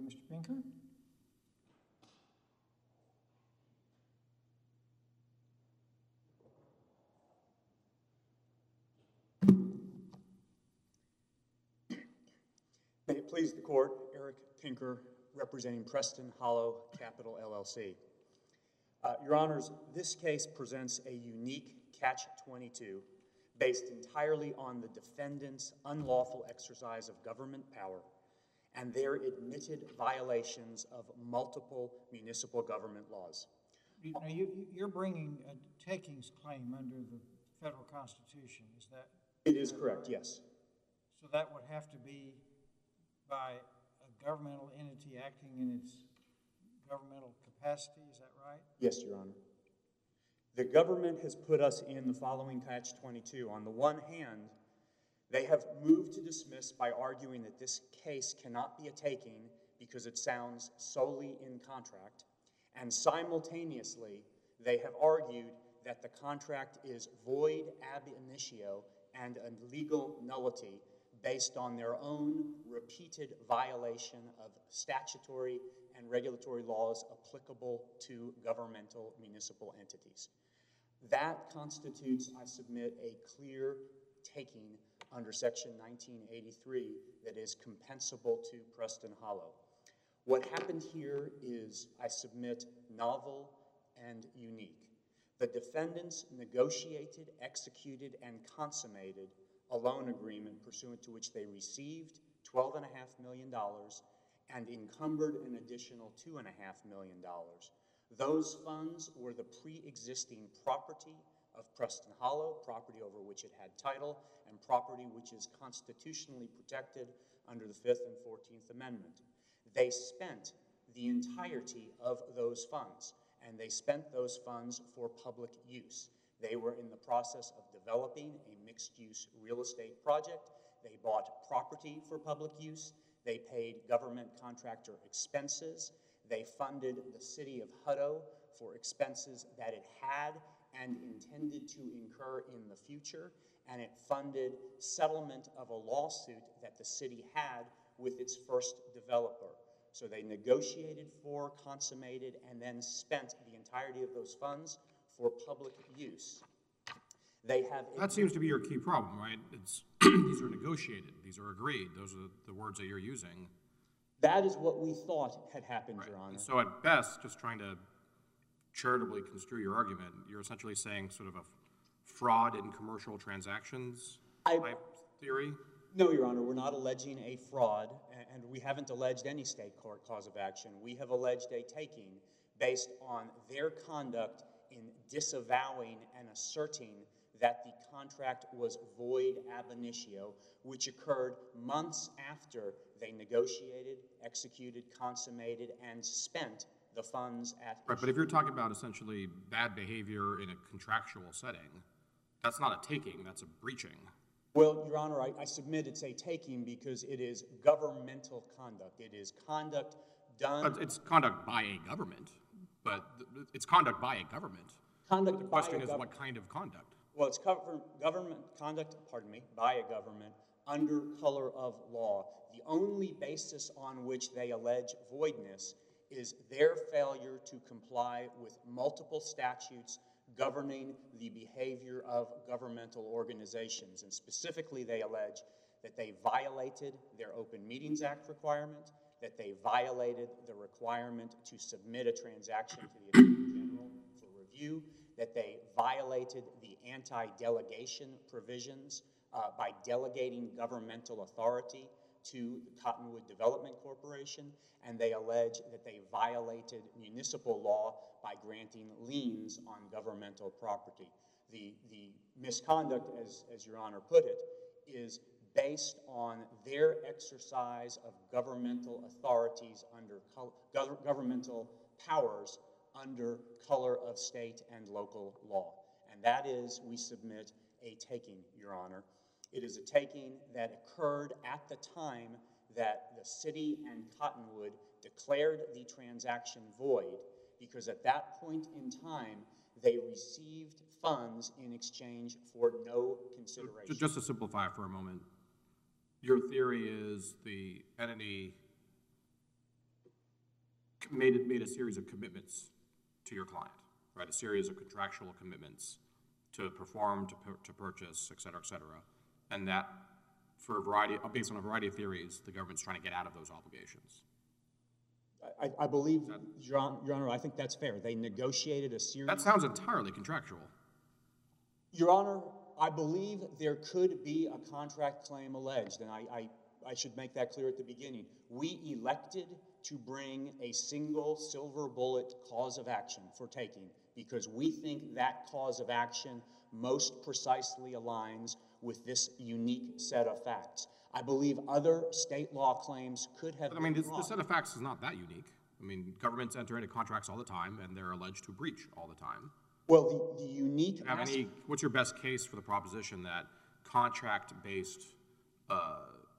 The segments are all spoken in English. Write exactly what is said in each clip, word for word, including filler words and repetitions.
Mister Pinker. May it please the court, Eric Pinker, representing Preston Hollow Capital L L C. Uh, Your Honors, this case presents a unique catch twenty-two based entirely on the defendant's unlawful exercise of government power and their admitted violations of multiple municipal government laws. You, now you, you're bringing a takings claim under the federal Constitution, is that? It is correct, yes. So that would have to be by a governmental entity acting in its governmental capacity, is that right? Yes, Your Honor. The government has put us in the following catch twenty-two. On the one hand, they have moved to dismiss by arguing that this case cannot be a taking because it sounds solely in contract, and simultaneously, they have argued that the contract is void ab initio and a legal nullity based on their own repeated violation of statutory and regulatory laws applicable to governmental municipal entities. That constitutes, I submit, a clear taking under Section nineteen eighty-three that is compensable to Preston Hollow. What happened here is, I submit, novel and unique. The defendants negotiated, executed, and consummated a loan agreement pursuant to which they received twelve point five million dollars and encumbered an additional two point five million dollars. Those funds were the pre-existing property of Preston Hollow, property over which it had title, and property which is constitutionally protected under the Fifth and Fourteenth Amendment. They spent the entirety of those funds, and they spent those funds for public use. They were in the process of developing a mixed-use real estate project. They bought property for public use. They paid government contractor expenses. They funded the city of Hutto for expenses that it had and intended to incur in the future, and it funded settlement of a lawsuit that the city had with its first developer. So they negotiated for, consummated, and then spent the entirety of those funds for public use. They have that seems to be your key problem, right? It's these are negotiated, these are agreed. Those are the words that you're using. That is what we thought had happened, right. Your Honor. And so at best, just trying to charitably construe your argument, you're essentially saying sort of a fraud in commercial transactions I, type theory? No, Your Honor, we're not alleging a fraud, and we haven't alleged any state court cause of action. We have alleged a taking based on their conduct in disavowing and asserting that the contract was void ab initio, which occurred months after they negotiated, executed, consummated, and spent the funds at Right, issue. but if you're talking about essentially bad behavior in a contractual setting, that's not a taking, that's a breaching. Well, Your Honor, I, I submit it's a taking because it is governmental conduct. It is conduct done... But it's conduct by a government, but it's conduct by a government. Conduct the by question a is gov- what kind of conduct? Well, it's cover- government conduct, pardon me, by a government under color of law. The only basis on which they allege voidness is their failure to comply with multiple statutes governing the behavior of governmental organizations. And specifically, they allege that they violated their Open Meetings Act requirement, that they violated the requirement to submit a transaction to the Attorney General for review, that they violated the anti-delegation provisions uh, by delegating governmental authority to the Cottonwood Development Corporation, and they allege that they violated municipal law by granting liens on governmental property. The, the misconduct, as, as Your Honor put it, is based on their exercise of governmental authorities under gov governmental powers under color of state and local law. And that is, we submit, a taking, Your Honor. It is a taking that occurred at the time that the city and Cottonwood declared the transaction void, because at that point in time, they received funds in exchange for no consideration. Just to simplify for a moment, your theory is the entity made, it- made a series of commitments to your client, right? A series of contractual commitments to perform, to, pur- to purchase, et cetera, et cetera. And that, for a variety, based on a variety of theories, the government's trying to get out of those obligations. I, I believe, Your Honor, Your Honor, I think that's fair. They negotiated a series. That sounds entirely contractual. Your Honor, I believe there could be a contract claim alleged, and I, I, I should make that clear at the beginning. We elected to bring a single silver bullet cause of action for taking because we think that cause of action most precisely aligns with this unique set of facts. I believe other state law claims could have But, I mean, been this, brought. this set of facts is not that unique. I mean, governments enter into contracts all the time, and they're alleged to breach all the time. Well, the, the unique Do you have as- any, what's your best case for the proposition that contract-based uh, uh,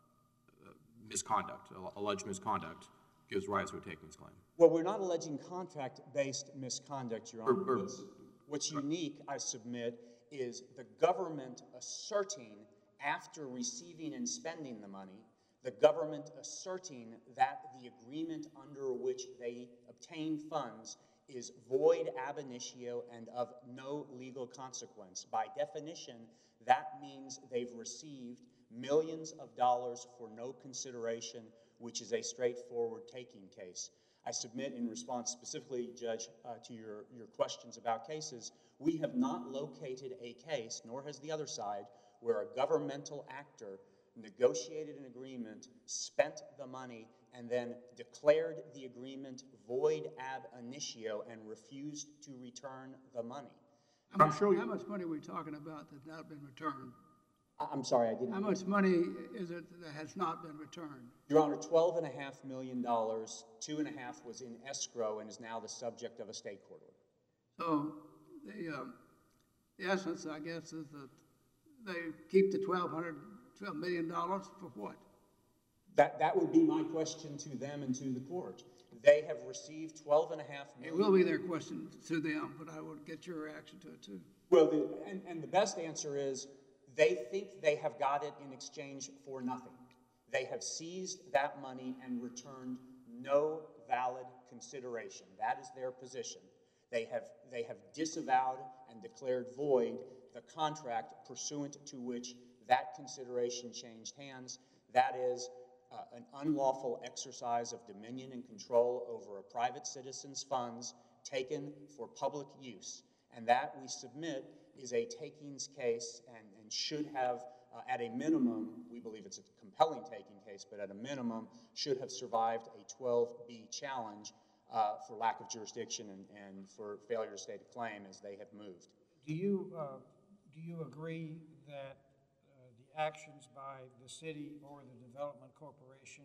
misconduct, al- alleged misconduct, gives rise to a takings claim? Well, we're not alleging contract-based misconduct, Your Honor. Or- or- What's, what's unique, I submit, is the government asserting, after receiving and spending the money, the government asserting that the agreement under which they obtained funds is void ab initio and of no legal consequence. By definition, that means they've received millions of dollars for no consideration, which is a straightforward taking case. I submit in response specifically, Judge, uh, to your, your questions about cases, we have not located a case, nor has the other side, where a governmental actor negotiated an agreement, spent the money, and then declared the agreement void ab initio and refused to return the money. How much, how much money are we talking about that's not been returned? I- I'm sorry, I didn't. How much money is it that has not been returned? Your Honor, twelve and a half million dollars, two and a half was in escrow and is now the subject of a state court order. So the, um, the essence, I guess, is that they keep the twelve hundred, twelve million dollars for what? That, that would be my question to them and to the court. They have received twelve and a half It million. will be their question to them, but I would get your reaction to it too. Well, the, and, and the best answer is they think they have got it in exchange for nothing. They have seized that money and returned no valid consideration. That is their position. They have, they have disavowed and declared void the contract pursuant to which that consideration changed hands. That is uh, an unlawful exercise of dominion and control over a private citizen's funds taken for public use. And that, we submit, is a takings case and, and should have, uh, at a minimum, we believe it's a compelling taking case, but at a minimum, should have survived a twelve B challenge uh, for lack of jurisdiction and, and for failure to state a claim as they have moved. Do you, uh, do you agree that uh, the actions by the city or the development corporation,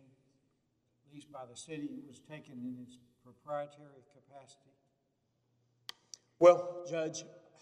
at least by the city, was taken in its proprietary capacity? Well, Judge,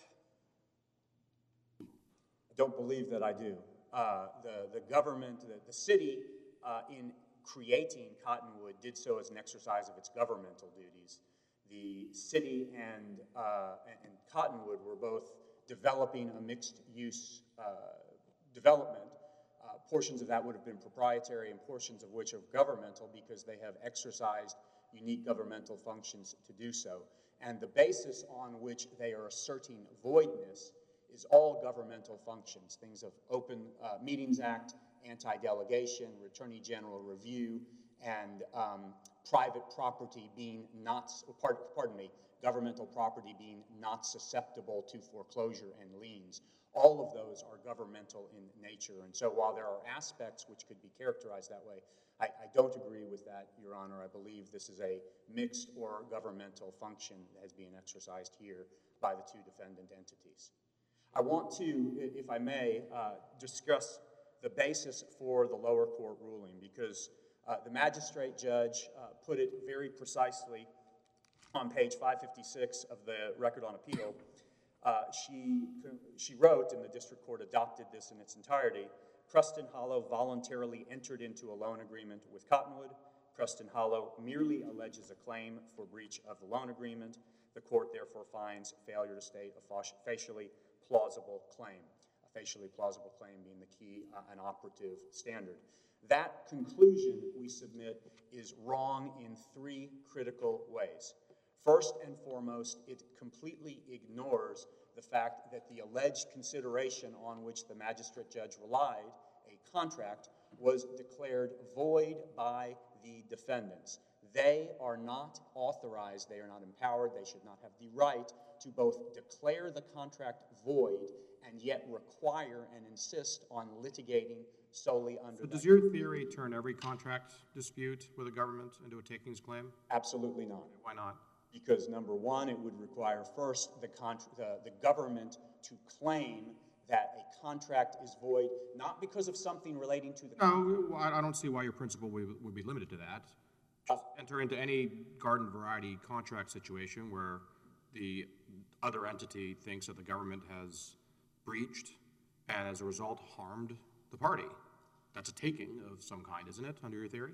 I don't believe that I do. Uh, the, the government, the, the city, uh, in creating Cottonwood, did so as an exercise of its governmental duties. The city and, uh, and Cottonwood were both developing a mixed-use uh, development. Uh, portions of that would have been proprietary and portions of which are governmental because they have exercised unique governmental functions to do so. And the basis on which they are asserting voidness is all governmental functions, things of Open uh, Meetings Act, anti-delegation, Attorney General review, and um, private property being not, pardon, pardon me, governmental property being not susceptible to foreclosure and liens. All of those are governmental in nature. And so while there are aspects which could be characterized that way, I, I don't agree with that, Your Honor. I believe this is a mixed or governmental function that has been exercised here by the two defendant entities. I want to, if I may, uh, discuss the basis for the lower court ruling because uh, the magistrate judge uh, put it very precisely on page five fifty-six of the Record on Appeal. Uh, she, she wrote, and the district court adopted this in its entirety, Preston Hollow voluntarily entered into a loan agreement with Cottonwood. Preston Hollow merely alleges a claim for breach of the loan agreement. The court therefore finds failure to state a facially plausible claim, a facially plausible claim being the key uh, and operative standard. That conclusion, we submit, is wrong in three critical ways. First and foremost, it completely ignores the fact that the alleged consideration on which the magistrate judge relied, a contract, was declared void by the defendants. They are not authorized, they are not empowered, they should not have the right to both declare the contract void and yet require and insist on litigating solely under So that. does your theory turn every contract dispute with the government into a takings claim? Absolutely not. Why not? Because number one, it would require first the, contr the, the government to claim that a contract is void, not because of something relating to the contract. No, I I don't see why your principle would, would be limited to that. Just enter into any garden variety contract situation where the other entity thinks that the government has breached and as a result harmed the party. That's a taking of some kind, isn't it, under your theory?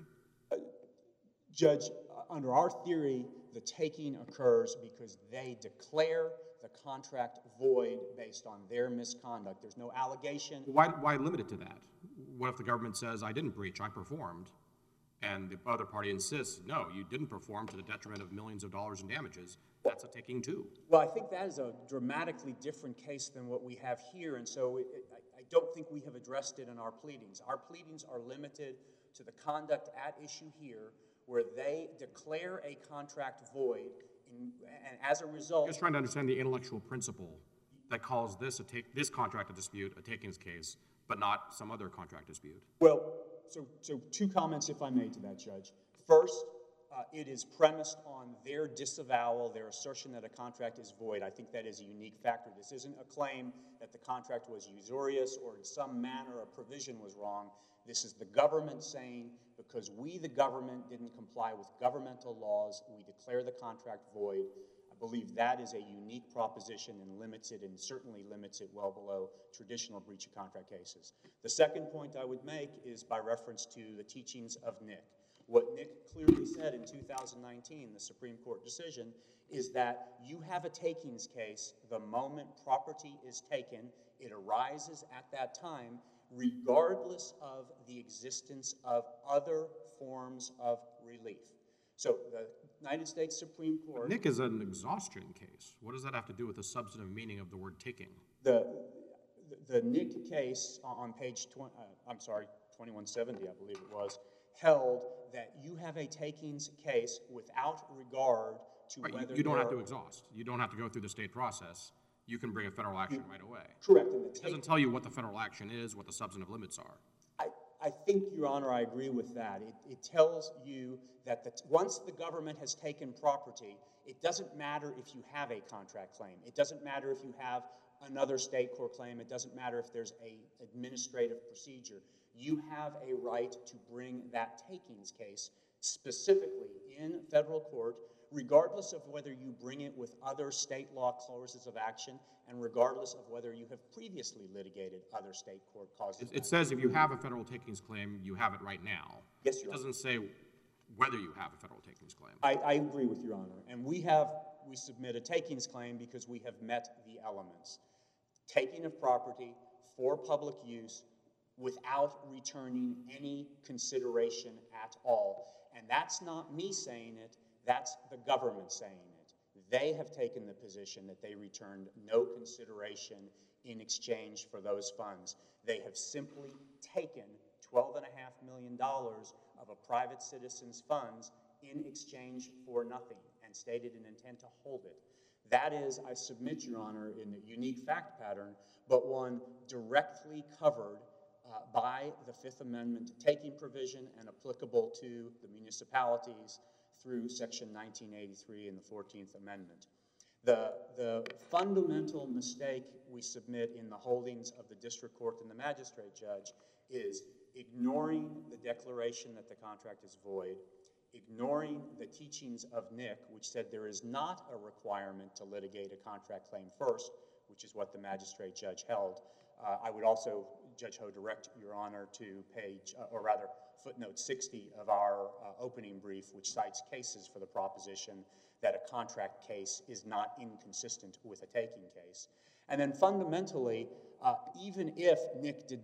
Judge, under our theory, the taking occurs because they declare the contract void based on their misconduct. There's no allegation. Why, why limit it to that? What if the government says, I didn't breach, I performed, and the other party insists, no, you didn't perform to the detriment of millions of dollars in damages? That's a taking too. Well, I think that is a dramatically different case than what we have here, and so it, it, I, I don't think we have addressed it in our pleadings. Our pleadings are limited to the conduct at issue here, where they declare a contract void, in, and as a result... I'm just trying to understand the intellectual principle that calls this a take, this contract a dispute, a takings case, but not some other contract dispute. Well, so, so two comments, if I may, to that, Judge. First, uh, it is premised on their disavowal, their assertion that a contract is void. I think that is a unique factor. This isn't a claim that the contract was usurious or in some manner a provision was wrong. This is the government saying, because we, the government, didn't comply with governmental laws, we declare the contract void. I believe that is a unique proposition and limits it, and certainly limits it well below traditional breach of contract cases. The second point I would make is by reference to the teachings of Nick. What Nick clearly said in two thousand nineteen, the Supreme Court decision, is that you have a takings case the moment property is taken. It arises at that time, regardless of the existence of other forms of relief. So the United States Supreme Court... Nick is an exhaustion case. What does that have to do with the substantive meaning of the word taking? The, the, the Nick case on page, twenty, uh, I'm sorry, twenty-one seventy, I believe it was, held that you have a takings case without regard to Right, you, whether you don't have to there- exhaust. You don't have to go through the state process. You can bring a federal action right away. Correct. And the It take, doesn't tell you what the federal action is, what the substantive limits are. I, I think, Your Honor, I agree with that. It, it tells you that the, once the government has taken property, it doesn't matter if you have a contract claim. It doesn't matter if you have another state court claim. It doesn't matter if there's a administrative procedure. You have a right to bring that takings case specifically in federal court, regardless of whether you bring it with other state law causes of action and regardless of whether you have previously litigated other state court causes It, of it action. says if you have a federal takings claim, you have it right now. Yes, Your It Honor. doesn't say whether you have a federal takings claim. I, I agree with Your Honor. And we have, we submit a takings claim because we have met the elements. Taking of property for public use without returning any consideration at all. And that's not me saying it, that's the government saying it. They have taken the position that they returned no consideration in exchange for those funds. They have simply taken twelve and a half million dollars of a private citizen's funds in exchange for nothing and stated an intent to hold it. That is, I submit, Your Honor, in a unique fact pattern, but one directly covered uh, by the Fifth Amendment taking provision and applicable to the municipalities through Section nineteen eighty-three and the fourteenth Amendment. The, the fundamental mistake we submit in the holdings of the district court and the magistrate judge is ignoring the declaration that the contract is void, ignoring the teachings of Nick, which said there is not a requirement to litigate a contract claim first, which is what the magistrate judge held. Uh, I would also, Judge Ho, direct Your Honor to page, uh, or rather footnote sixty of our uh, opening brief, which cites cases for the proposition that a contract case is not inconsistent with a taking case. And then fundamentally, uh, even if Nick did not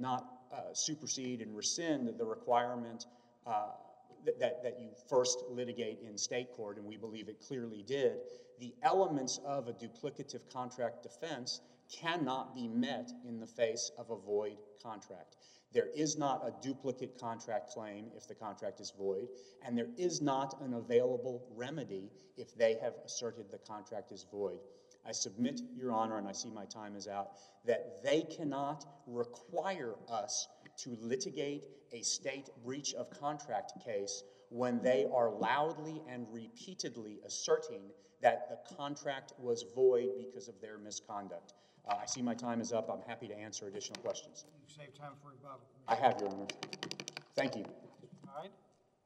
uh, supersede and rescind the requirement uh, that, that, that you first litigate in state court, and we believe it clearly did. The elements of a duplicative contract defense cannot be met in the face of a void contract. There is not a duplicate contract claim if the contract is void, and there is not an available remedy if they have asserted the contract is void. I submit, Your Honor, and I see my time is out, that they cannot require us to litigate a state breach of contract case when they are loudly and repeatedly asserting that the contract was void because of their misconduct. Uh, I see my time is up. I'm happy to answer additional questions. You save time for rebuttal. I have, Your Honor. Thank you. All right.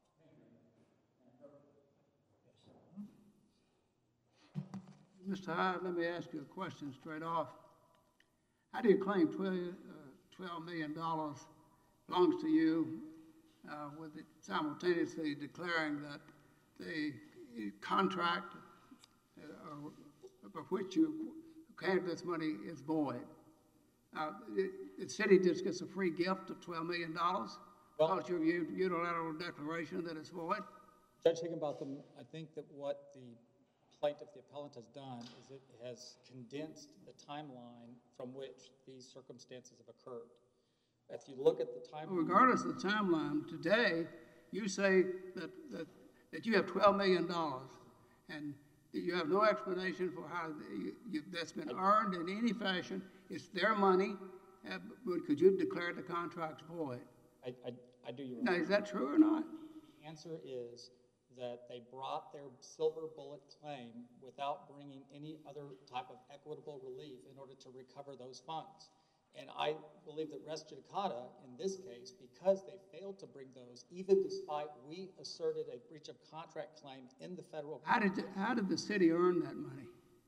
Mister Hyde, let me ask you a question straight off. How do you claim twelve million dollars belongs to you uh, with it simultaneously declaring that the contract uh, of which you claimed this money is void? Uh, it, the city just gets a free gift of twelve million dollars Well, because your unilateral declaration that it's void? Judge Higginbotham, I think that what the plaintiff, the appellant, has done is it has condensed the timeline from which these circumstances have occurred. If you look at the timeline... Regardless of the timeline, today, you say that, that, that you have twelve million dollars, and you have no explanation for how you, you, that's been earned in any fashion. It's their money, uh, but could you declare the contract void? I, I, I do, Your Now, Honor. is that true or not? The answer is that they brought their silver bullet claim without bringing any other type of equitable relief in order to recover those funds. And I believe that res judicata, in this case, because they failed to bring those, even despite we asserted a breach of contract claim in the federal How did, the, how did the city earn that money?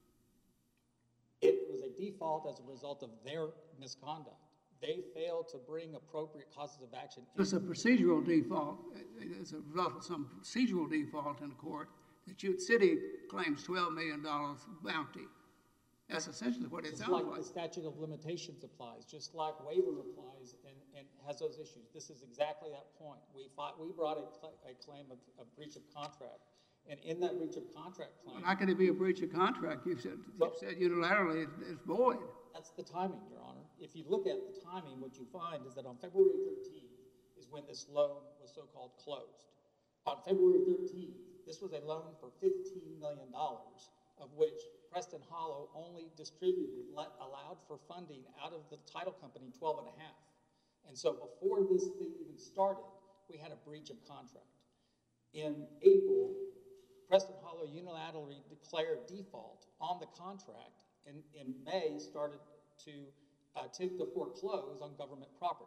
It was a default as a result of their misconduct. They failed to bring appropriate causes of action. It's a procedural default. It's a result of some procedural default in the court that you, city claims twelve million dollars bounty. That's essentially what it Just sounds like like. the statute of limitations applies, just like waiver applies and, and has those issues. This is exactly that point. We fought, we brought a, cl a claim of, of breach of contract. And in that breach of contract claim... How can it be a breach of contract? You've said, you've said unilaterally it's, it's void. That's the timing, Your Honor. If you look at the timing, what you find is that on February thirteenth is when this loan was so-called closed. On February thirteenth, this was a loan for fifteen million dollars, of which Preston Hollow only distributed, let, allowed for funding out of the title company twelve and a half. And so before this thing even started, we had a breach of contract. In April, Preston Hollow unilaterally declared default on the contract, and in May started to attempt to foreclose on government property.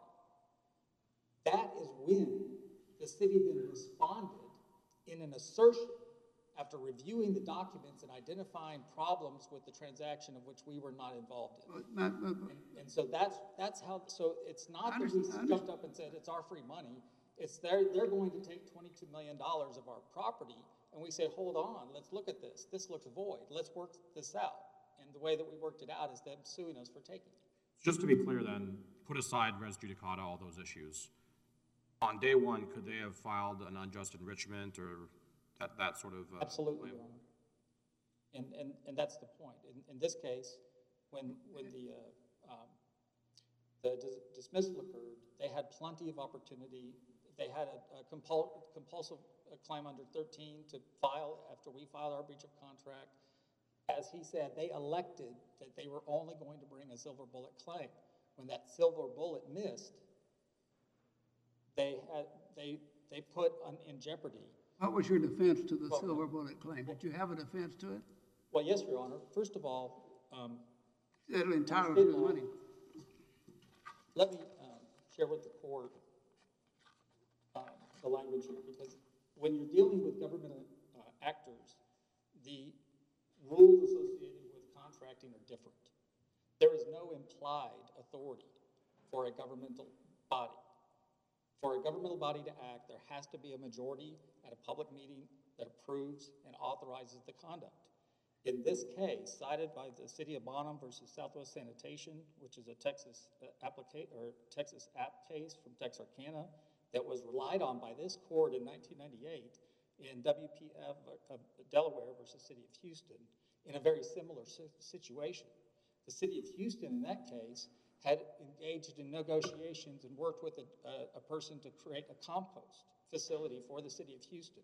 That is when the city then responded in an assertion after reviewing the documents and identifying problems with the transaction of which we were not involved in. But, but, but, And, and so that's, that's how, so it's not that we Understand- jumped up and said, it's our free money. It's they're, they're going to take twenty-two million dollars of our property, and we say, hold on, let's look at this. This looks void. Let's work this out. And the way that we worked it out is them suing us for taking it. Just to be clear then, put aside res judicata, all those issues. On day one, could they have filed an unjust enrichment or that, that sort of? Uh, Absolutely, claim? Your Honor. And, and, and that's the point. In, in this case, when, when the, uh, um, the dis dismissal occurred, they had plenty of opportunity. They had a, a compul compulsive claim under thirteen to file after we filed our breach of contract. As he said, they elected that they were only going to bring a silver bullet claim. When that silver bullet missed, they had, they, they put un, in jeopardy. what was your defense to the Well, silver bullet claim? Did you have a defense to it? Well, yes, Your Honor. First of all, um, That entitled to the money. let me um, share with the court um, the language here, because when you're dealing with governmental uh, actors, the rules associated with contracting are different. There is no implied authority for a governmental body. For a governmental body to act, there has to be a majority at a public meeting that approves and authorizes the conduct. In this case, cited by the city of Bonham versus Southwest Sanitation, which is a Texas uh, applica- or Texas app case from Texarkana that was relied on by this court in nineteen ninety-eight in W P F of Delaware versus City of Houston in a very similar si- situation. The City of Houston in that case had engaged in negotiations and worked with a, a, a person to create a compost facility for the City of Houston.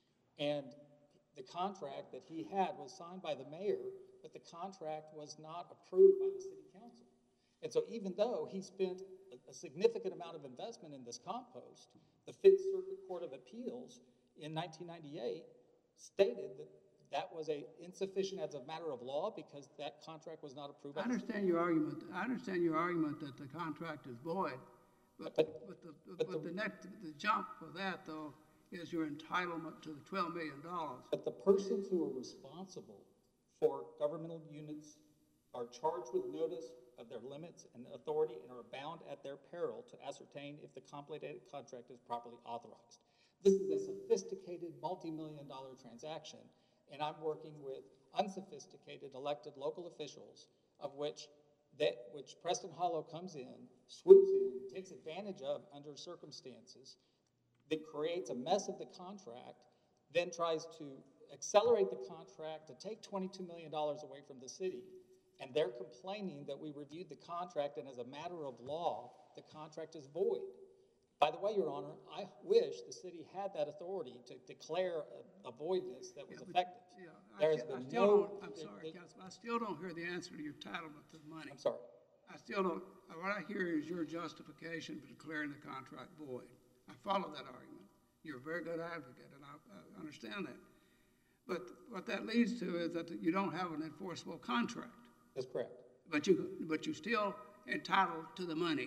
And the contract that he had was signed by the mayor, but the contract was not approved by the city council. And so even though he spent a, a significant amount of investment in this compost, the Fifth Circuit Court of Appeals in nineteen ninety-eight stated that that was a insufficient as a matter of law because that contract was not approved by I understand your argument, I understand your argument that the contract is void, but, But- but the, but but the- the next, the jump for that though is your entitlement to the twelve million dollars. But the persons who are responsible for governmental units are charged with notice of their limits and authority and are bound at their peril to ascertain if the complicated contract is properly authorized. This is a sophisticated multi-million dollar transaction, and I'm working with unsophisticated elected local officials, of which that which Preston Hollow comes in, swoops in, takes advantage of under circumstances that creates a mess of the contract, then tries to accelerate the contract to take twenty-two million dollars away from the city. And they're complaining that we reviewed the contract and as a matter of law, the contract is void. By the way, Your Honor, I wish the city had that authority to declare a, a voidness that was Yeah, but- effective. Yeah, I There has still, I been still no- don't, I'm there- sorry, there- Councilman, I still don't hear the answer to your entitlement to the money. I'm sorry. I still don't, what I hear is your justification for declaring the contract void. I follow that argument. You're a very good advocate, and I, I understand that. But what that leads to is that you don't have an enforceable contract, That's correct. but you, but you still entitled to the money.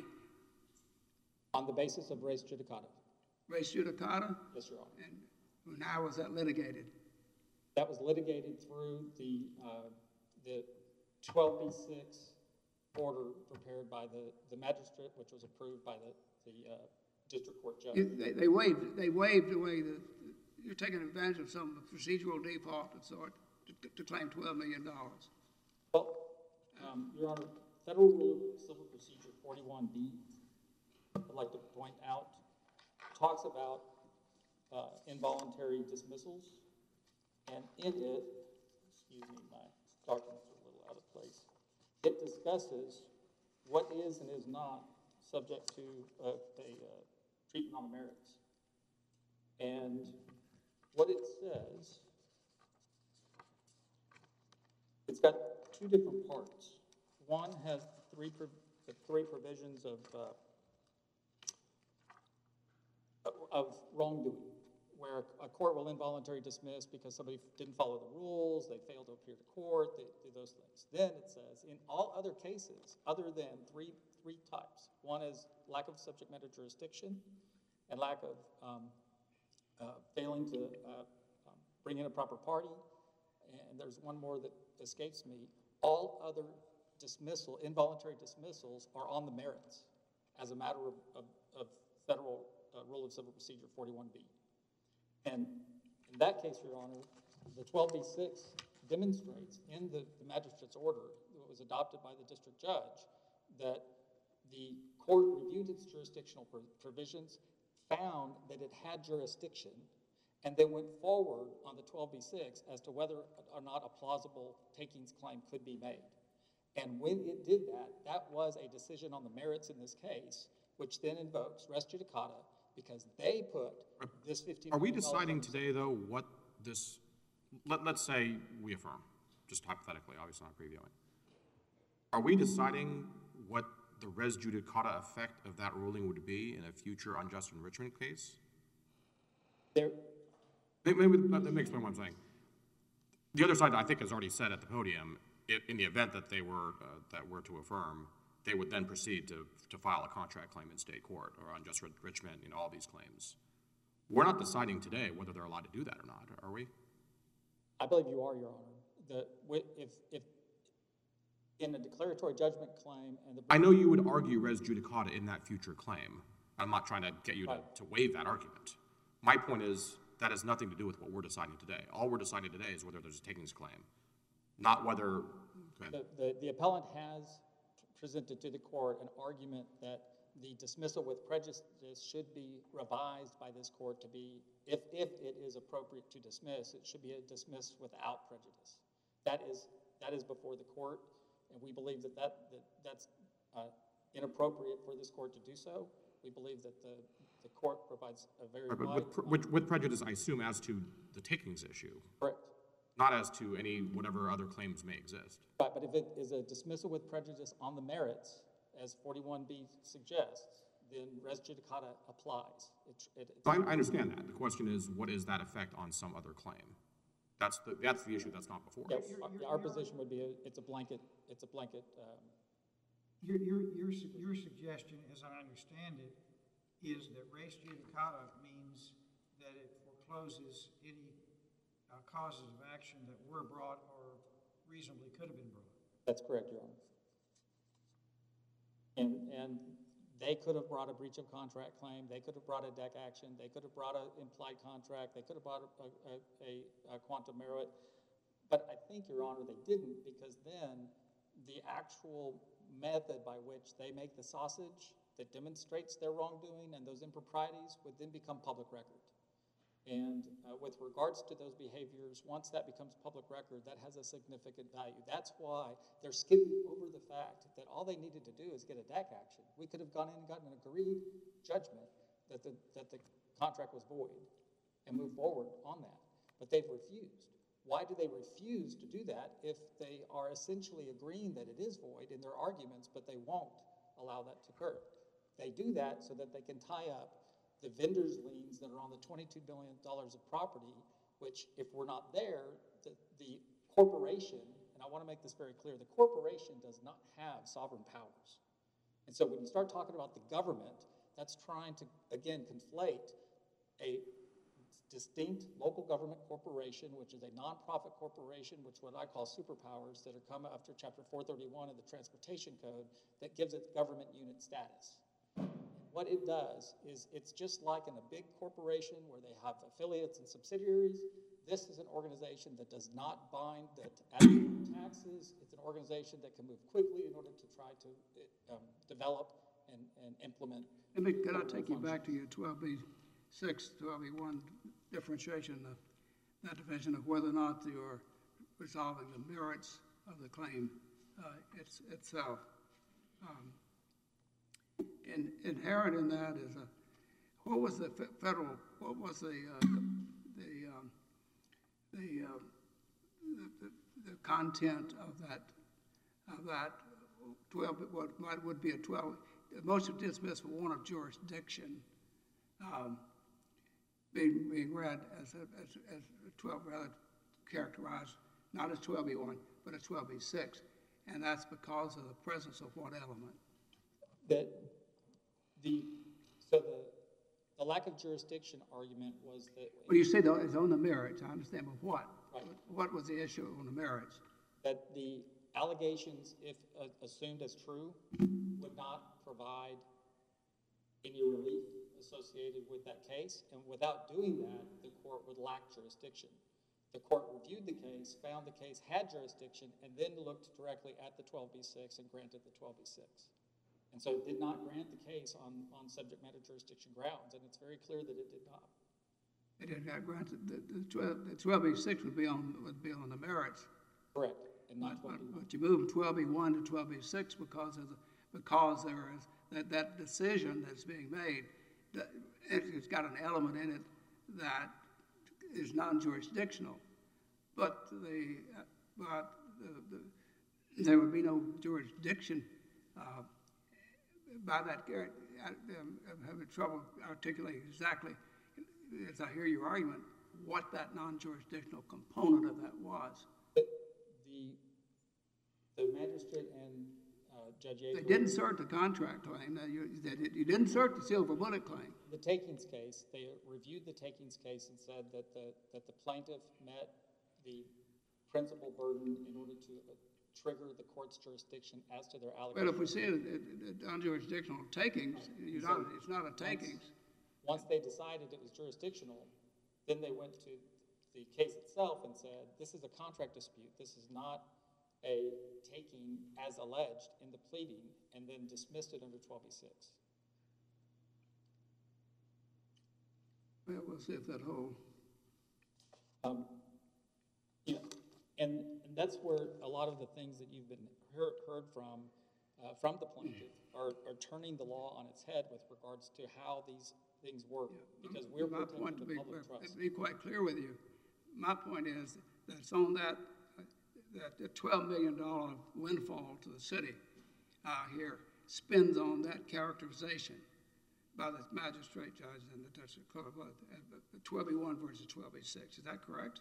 On the basis of res judicata. Res judicata, Yes, Your Honor. and now was that litigated? That was litigated through the, uh, the twelve B six order prepared by the, the magistrate, which was approved by the, the, uh, district court judge. You- They, they waived, they waived away the, you're taking advantage of some procedural default of sort to, to claim twelve million dollars. Well, um, Your Honor, Federal Rule of Civil Procedure forty-one B, I'd like to point out, talks about uh, involuntary dismissals, and in it, excuse me, my documents are a little out of place, it discusses what is and is not subject to a, a uh, treatment on the merits. And what it says, it's got two different parts. One has three, pro- the three provisions of, uh, of wrongdoing, where a court will involuntarily dismiss because somebody didn't follow the rules, they failed to appear to court, they do those things. Then it says, in all other cases, other than three, three types, one is lack of subject matter jurisdiction and lack of um, uh, failing to uh, um, bring in a proper party, and there's one more that escapes me, all other dismissal, involuntary dismissals are on the merits as a matter of, of, of federal uh, Rule of Civil Procedure forty-one B. And in that case, Your Honor, the twelve B six demonstrates in the, the magistrate's order that was adopted by the district judge that the court reviewed its jurisdictional pro- provisions, found that it had jurisdiction, and then went forward on the twelve B six as to whether or not a plausible takings claim could be made. And when it did that, that was a decision on the merits in this case, which then invokes res judicata, because they put this fifteen Are we million dollars deciding on the today, though, what this, let, let's say we affirm, just hypothetically, obviously not previewing. Are we deciding what the res judicata effect of that ruling would be in a future unjust enrichment case? There, Maybe, maybe that makes me what I'm saying. The other side, I think, has already said at the podium, i- in the event that they were, uh, that were to affirm, they would then proceed to, to file a contract claim in state court or unjust enrichment, you know, all these claims. We're not deciding today whether they're allowed to do that or not, are we? I believe you are, Your Honor. The, wi- if, if, in a declaratory judgment claim and the. I know you would argue res judicata in that future claim. I'm not trying to get you to, Right. to waive that argument. My point is, that has nothing to do with what we're deciding today. All we're deciding today is whether there's a takings claim. not whether, okay. The, the, the appellant has presented to the court an argument that the dismissal with prejudice should be revised by this court to be, if, if it is appropriate to dismiss, it should be a dismissed without prejudice. That is, that is before the court, and we believe that, that, that that's uh, inappropriate for this court to do so. We believe that the, the court provides a very Right, but wide... with, pre- with, with prejudice, I assume as to the takings issue, Correct. not as to any, whatever other claims may exist. Right, but if it is a dismissal with prejudice on the merits, as forty-one B suggests, then res judicata applies. It, it, So I, I understand that. The question is, what is that effect on some other claim? That's the, that's the issue that's not before yeah, us. our, our position would be a, it's a blanket, it's a blanket, um, Your, your, your, su- your suggestion, as I understand it, is that res judicata means that it forecloses any uh, causes of action that were brought or reasonably could have been brought. that's correct, Your Honor. And, and they could have brought a breach of contract claim, they could have brought a D E C action, they could have brought an implied contract, they could have brought a, a, a, a quantum merit. But I think, Your Honor, they didn't, because then the actual method by which they make the sausage that demonstrates their wrongdoing and those improprieties would then become public record. And uh, with regards to those behaviors, once that becomes public record, that has a significant value. That's why they're skipping over the fact that all they needed to do is get a D E C action. We could have gone in and gotten an agreed judgment that the, that the contract was void and moved forward on that. But they've refused. Why do they refuse to do that if they are essentially agreeing that it is void in their arguments, but they won't allow that to occur? They do that so that they can tie up the vendor's liens that are on the twenty-two billion dollars of property, which if we're not there, the, the corporation, and I want to make this very clear, the corporation does not have sovereign powers. And so when you start talking about the government, that's trying to, again, conflate a distinct local government corporation, which is a nonprofit corporation, which what I call superpowers that are come after Chapter four thirty-one of the Transportation Code that gives it government unit status. What it does is it's just like in a big corporation where they have affiliates and subsidiaries. This is an organization that does not bind the taxes. It's an organization that can move quickly in order to try to um, develop and, and implement. Let me, can I take you back to your twelve B six, twelve B one differentiation of that division of whether or not you're resolving the merits of the claim uh, it's, itself. Um, in, inherent in that is a, what was the fe- federal, what was the, uh, the, um, the, uh, the, the, the content of that, of that twelve, what might, would be a twelve, the motion to dismiss for want of jurisdiction, um, being, being read as, a, as, as twelve, rather characterized, not as twelve B one, but as twelve B six, and that's because of the presence of what element? That the, so the, the lack of jurisdiction argument was that. Well, you say though it's on the merits, I understand, but what? Right. What was the issue on the merits? That the allegations, if uh, assumed as true, would not provide any relief associated with that case, and without doing that, the court would lack jurisdiction. The court reviewed the case, found the case had jurisdiction, and then looked directly at the twelve B six and granted the twelve B six. And so it did not grant the case on, on subject matter jurisdiction grounds, and it's very clear that it did not. It did not grant, the, the twelve, the twelve B six would be on, would be on the merits. Correct, and not But, twelve B one. but you move twelve B one to twelve B six because of the, because there is, that, that decision that's being made, that it, it's got an element in it that is non-jurisdictional. But the, uh, but the, the, there would be no jurisdiction, uh, by that, I, I'm having trouble articulating exactly, as I hear your argument, what that non-jurisdictional component of that was. The, the, the magistrate and uh, Judge Yeager. They didn't cert the contract claim, that you, that it- you didn't cert the silver bullet claim. The takings case, they reviewed the takings case and said that the, that the plaintiff met the principal burden in order to uh, trigger the court's jurisdiction as to their Well, allegations. if we see it, it, it non-jurisdictional takings, you're not, it's not a takings. Once they decided it was jurisdictional, then they went to the case itself and said, this is a contract dispute. This is not a taking as alleged in the pleading, and then dismissed it under twelve B six. Well, we'll see if that holds. Um, you know, and, and that's where a lot of the things that you've been heard, heard from, uh, from the plaintiff are, are turning the law on its head with regards to how these things work, because we're My point, to protecting be, the public trust. to be quite clear with you, my point is that it's on that, that the twelve million dollar windfall to the city uh, here spins on that characterization by the magistrate judge and the district court, uh, the twelve B one versus twelve B six. Is that correct?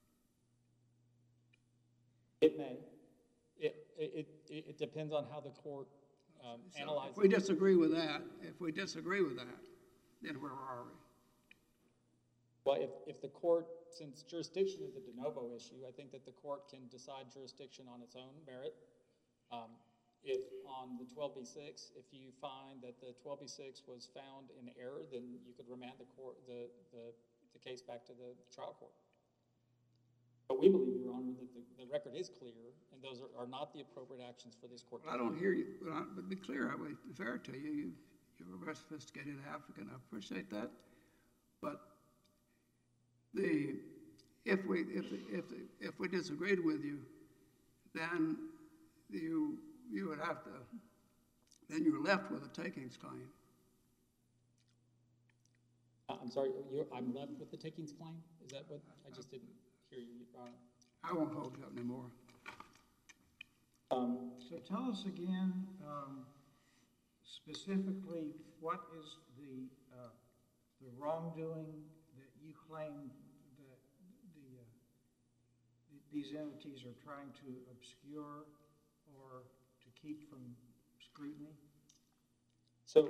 It may. It, it, it, it depends on how the court um, So analyzes. if we disagree with that, if we disagree with that, then where are we? Well, if, if the court, since jurisdiction is a de novo issue, I think that the court can decide jurisdiction on its own merit. Um, if on the twelve B six, if you find that the twelve B six was found in error, then you could remand the court, the, the, the case back to the trial court. But we believe, Your Honor, that the, the record is clear, and those are, are not the appropriate actions for this court. Well, I don't hear you, but, I, but be clear, I would be fair to you. you. You're a very sophisticated African, I appreciate that. But the, if we, if, if, if we disagreed with you, then you, you would have to, then you're left with a takings claim. Uh, I'm sorry, you're, I'm left with the takings claim? Is that what, I just didn't hear you, Your Honor. I won't hold you up anymore. Um, So tell us again, um, specifically, what is the, uh, the wrongdoing that you claim that the, uh, th- these entities are trying to obscure or to keep from scrutiny? So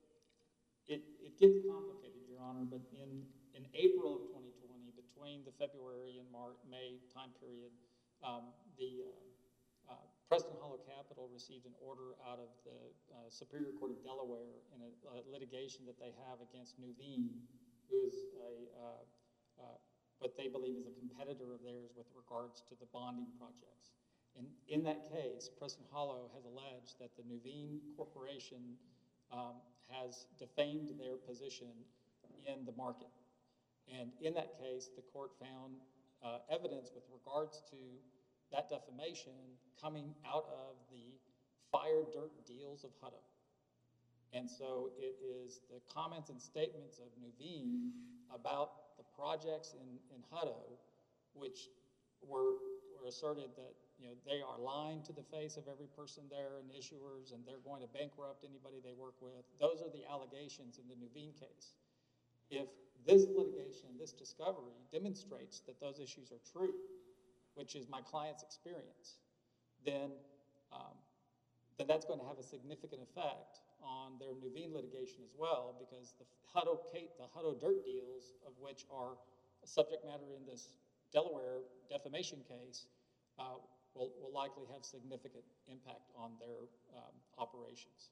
it, it gets complicated, Your Honor, but in, in April of twenty twenty, between the February and March, May time period, um, the uh, uh, Preston Hollow Capital received an order out of the uh, Superior Court of Delaware in a, a litigation that they have against Nuveen, who is a, uh, uh, what they believe is a competitor of theirs with regards to the bonding projects. And in that case, Preston Hollow has alleged that the Nuveen Corporation um, has defamed their position in the market. And in that case, the court found uh, evidence with regards to that defamation coming out of the fire dirt deals of Hutto. And so it is the comments and statements of Nuveen about the projects in, in Hutto, which were, were asserted that, you know, they are lying to the face of every person there and issuers, and they're going to bankrupt anybody they work with. Those are the allegations in the Nuveen case. If this litigation, this discovery demonstrates that those issues are true, which is my client's experience, then, um, then that's going to have a significant effect on their Nuveen litigation as well, because the Hutto, the Hutto dirt deals, of which are a subject matter in this Delaware defamation case, uh, will, will likely have significant impact on their um, operations.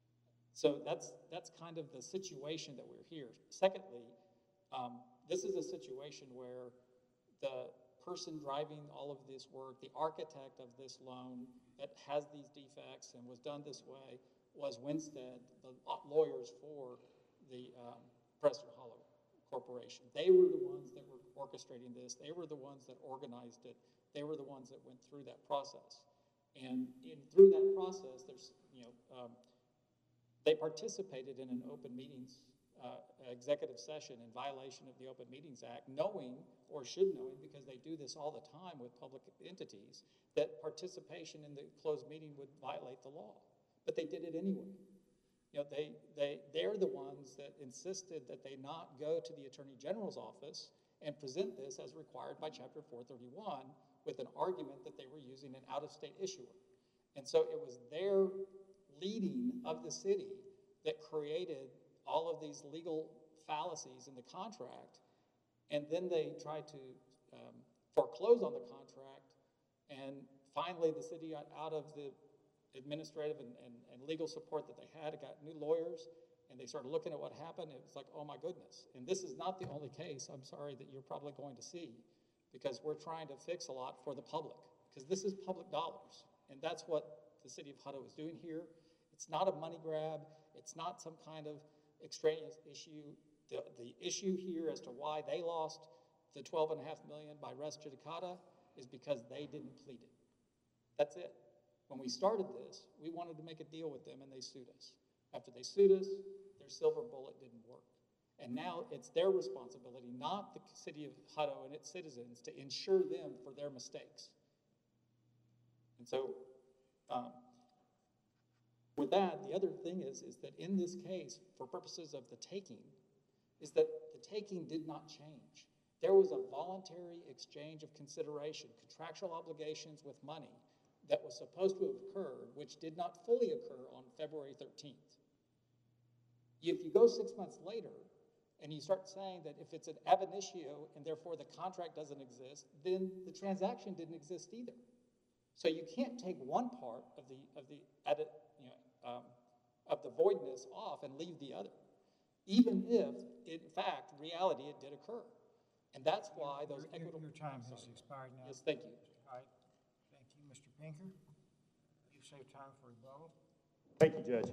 So that's, that's kind of the situation that we're here. Secondly, um, this is a situation where the person driving all of this work, the architect of this loan that has these defects and was done this way, was Winstead, the lawyers for the um, Preston Hollow Corporation. They were the ones that were orchestrating this. They were the ones that organized it. They were the ones that went through that process. And in, through that process, there's, you know, um, they participated in an open meetings uh, executive session in violation of the Open Meetings Act, knowing, or should knowing, because they do this all the time with public entities, that participation in the closed meeting would violate the law. But they did it anyway. You know, they, they, they're the ones that insisted that they not go to the Attorney General's office and present this as required by Chapter four thirty-one with an argument that they were using an out-of-state issuer. And so it was their leading of the city that created all of these legal fallacies in the contract, and then they tried to um, foreclose on the contract, and finally the city got out of the administrative and, and, and legal support that they had. It got new lawyers, and and they started looking at what happened, it was like, oh my goodness. And this is not the only case, I'm sorry, that you're probably going to see, because we're trying to fix a lot for the public, because this is public dollars. And that's what the city of Hutto is doing here. It's not a money grab. It's not some kind of extraneous issue. The, the issue here as to why they lost the twelve and a half million by res judicata is because they didn't plead it. That's it. When we started this, we wanted to make a deal with them and they sued us. After they sued us, their silver bullet didn't work. And now it's their responsibility, not the city of Hutto and its citizens, to insure them for their mistakes. And so, um, with that, the other thing is, is that in this case, for purposes of the taking, is that the taking did not change. There was a voluntary exchange of consideration, contractual obligations with money that was supposed to have occurred, which did not fully occur on February thirteenth. If you go six months later and you start saying that if it's an ab initio and therefore the contract doesn't exist, then the transaction didn't exist either. So you can't take one part of the of the edit, you know, um, of the voidness off and leave the other, even if in fact reality it did occur. And that's why those Your- equitable. Your time has expired now. Yes, thank you. All right, thank you, Mister Pinker. You saved time for rebuttal. Thank you, Judge.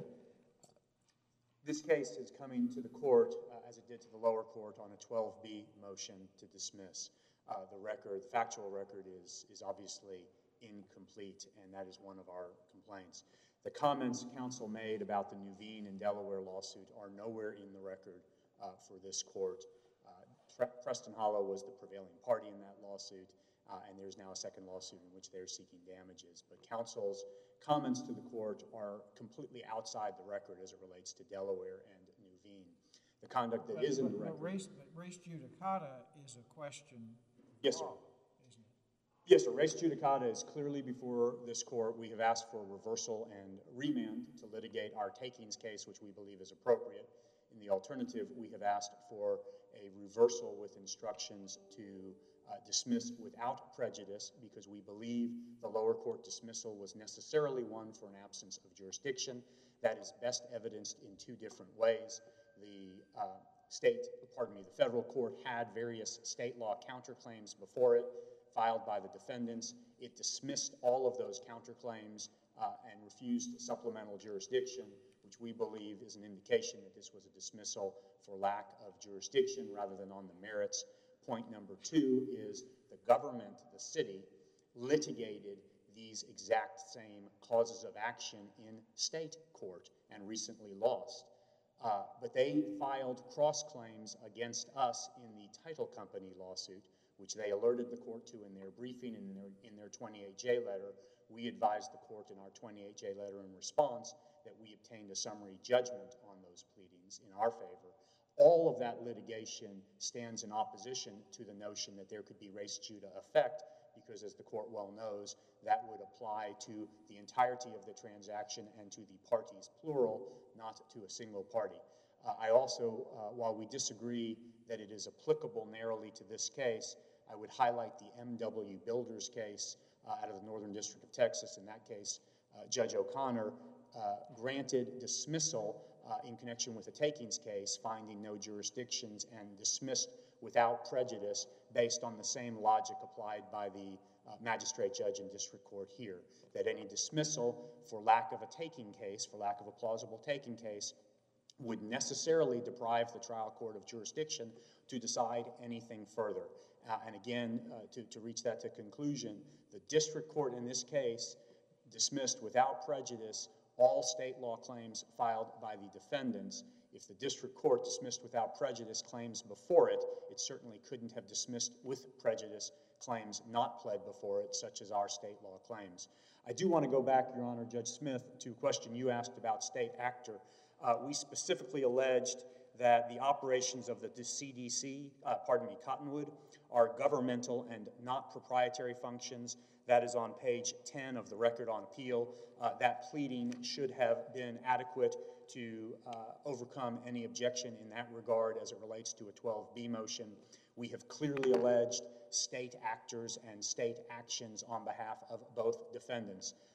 This case is coming to the court, uh, as it did to the lower court, on a twelve B motion to dismiss. Uh, the record, the factual record is, is obviously incomplete, and that is one of our complaints. The comments counsel made about the Nuveen and Delaware lawsuit are nowhere in the record uh, for this court. Uh, Preston Hollow was the prevailing party in that lawsuit, uh, and there's now a second lawsuit in which they're seeking damages. But counsel's comments to the court are completely outside the record as it relates to Delaware and Nuveen. The conduct that But- is in the but- record. But race, but race judicata is a question of Yes, sir. law, isn't it? Yes, sir. Res judicata is clearly before this court. We have asked for reversal and remand to litigate our takings case, which we believe is appropriate. In the alternative, we have asked for a reversal with instructions to uh, dismiss without prejudice, because we believe the lower court dismissal was necessarily one for an absence of jurisdiction. That is best evidenced in two different ways. The uh, state, pardon me, the federal court had various state law counterclaims before it, filed by the defendants. It dismissed all of those counterclaims uh, and refused supplemental jurisdiction, which we believe is an indication that this was a dismissal for lack of jurisdiction rather than on the merits. Point number two is the government, the city, litigated these exact same causes of action in state court and recently lost. Uh, but they filed cross-claims against us in the title company lawsuit, which they alerted the court to in their briefing and in their, in their twenty-eight J letter. We advised the court in our twenty-eight J letter in response that we obtained a summary judgment on those pleadings in our favor. All of that litigation stands in opposition to the notion that there could be res juda effect, because as the court well knows, that would apply to the entirety of the transaction and to the parties, plural, not to a single party. Uh, I also, uh, while we disagree that it is applicable narrowly to this case, I would highlight the M W Builders case uh, out of the Northern District of Texas. In that case, uh, Judge O'Connor uh, granted dismissal uh, in connection with a takings case, finding no jurisdictions, and dismissed without prejudice based on the same logic applied by the uh, magistrate judge in district court here, that any dismissal for lack of a taking case, for lack of a plausible taking case, would necessarily deprive the trial court of jurisdiction to decide anything further. Uh, and again, uh, to, to reach that to conclusion, the district court in this case dismissed without prejudice all state law claims filed by the defendants. If the district court dismissed without prejudice claims before it, it certainly couldn't have dismissed with prejudice claims not pled before it, such as our state law claims. I do want to go back, Your Honor, Judge Smith, to a question you asked about state actor. Uh, we specifically alleged that the operations of the C D C, uh, pardon me, Cottonwood, are governmental and not proprietary functions. That is on page ten of the record on appeal. Uh, that pleading should have been adequate to uh, overcome any objection in that regard as it relates to a twelve B motion. We have clearly alleged state actors and state actions on behalf of both defendants.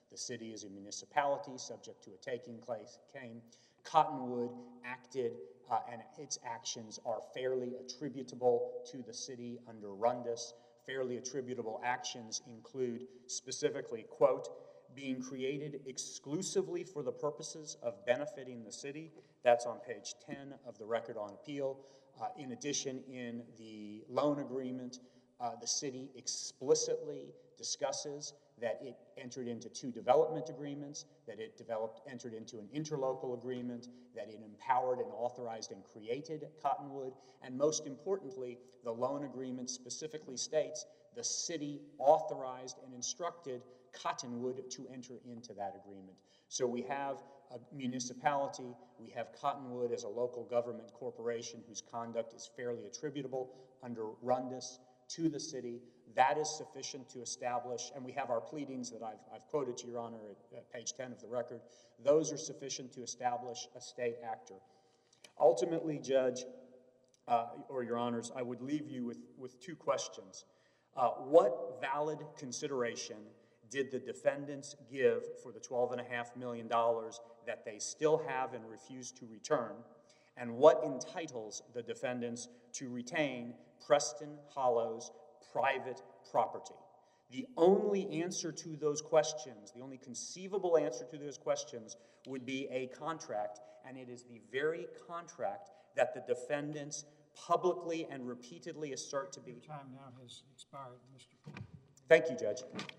The city is a municipality subject to a taking claim. Cottonwood acted, uh, and its actions are fairly attributable to the city under Rundus. Fairly attributable actions include specifically, quote, being created exclusively for the purposes of benefiting the city. That's on page ten of the Record on Appeal. Uh, in addition, in the loan agreement, uh, the city explicitly discusses that it entered into two development agreements, that it developed, entered into an interlocal agreement, that it empowered and authorized and created Cottonwood, and most importantly, the loan agreement specifically states the city authorized and instructed Cottonwood to enter into that agreement. So we have a municipality, we have Cottonwood as a local government corporation whose conduct is fairly attributable under Rundus to the city. That is sufficient to establish, and we have our pleadings that I've, I've quoted to Your Honor at, at page ten of the record. Those are sufficient to establish a state actor. Ultimately, Judge, uh, or Your Honors, I would leave you with, with two questions. Uh, what valid consideration did the defendants give for the twelve point five million dollars that they still have and refuse to return? And what entitles the defendants to retain Preston Hollow's private property? The only answer to those questions, the only conceivable answer to those questions would be a contract, and it is the very contract that the defendants publicly and repeatedly assert to be. Your time now has expired, Mister Poole. Thank you, Judge.